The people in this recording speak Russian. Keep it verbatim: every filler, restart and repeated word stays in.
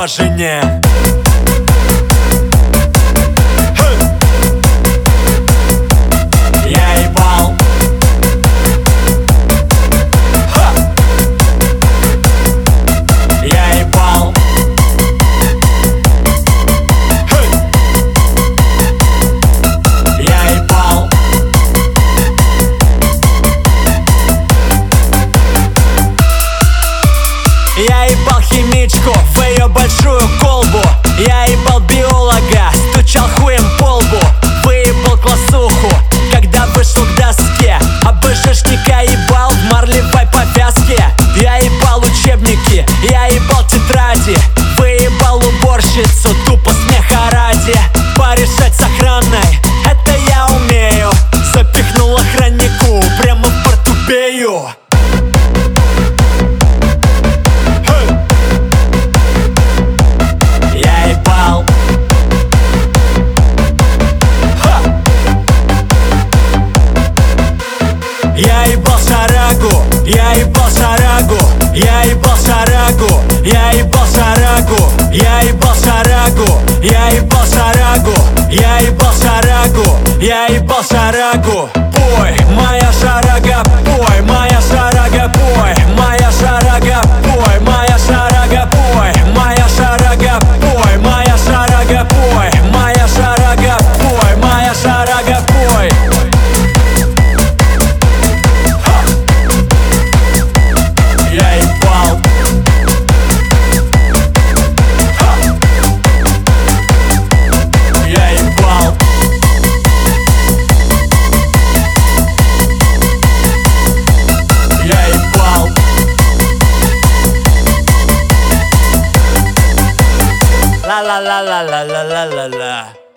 жене. Я ебал. Я ебал. Я ебал. Я ебал химичку в ее большую колбу. Я ебал биолога, стучал хуем по лбу. Выебал классуху, когда вышел к доске. А БЖшника ебал в марлевой повязке. Я ебал учебники, я ебал тетради. Выебал уборщицу, тупо смеха ради. Порешать с охраной, это я умею. Запихнул охраннику прямо в портупею. Я ебал шарагу, я ебал шарагу, я ебал шарагу, я ебал шарагу, я ебал шарагу, я ебал шарагу, я ебал шарагу, я ебал шарагу. Пой, моя шарага, пой, моя шарага, пой, моя шарага, пой, моя шарага, пой, моя шарага, пой, моя шарага, пой, моя шарага, пой, моя шарага, пой. La la la la la la la la la.